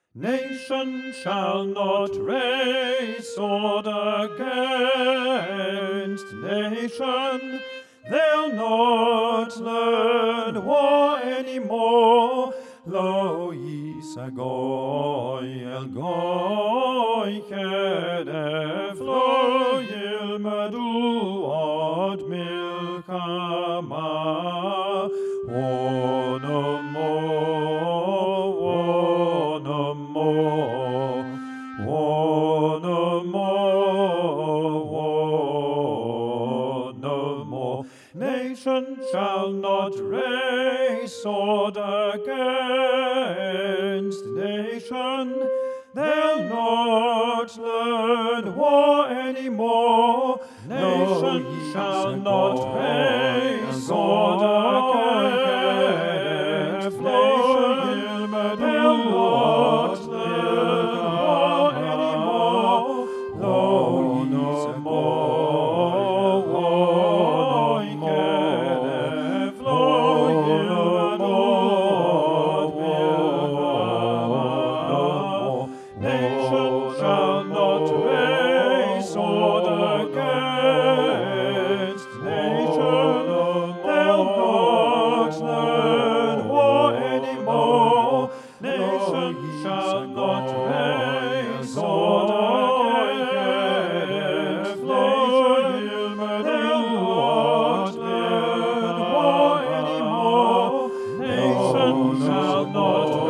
Nation shall not raise sword against nation. They'll not learn war anymore. Lo yisagoy el goy kedef lo yilmadu od milkama. War no more, war no more, war no more, war no more. Nation shall not raise sword against nation. They'll not learn war anymore. Nation shall not raise sword against nation. They'll not learn war anymore. War no more, war no more. Nation shall not raise sword against nation. They'll not learn war anymore. Nation shall not raise sword against nation. They'll not learn war anymore. Nation shall not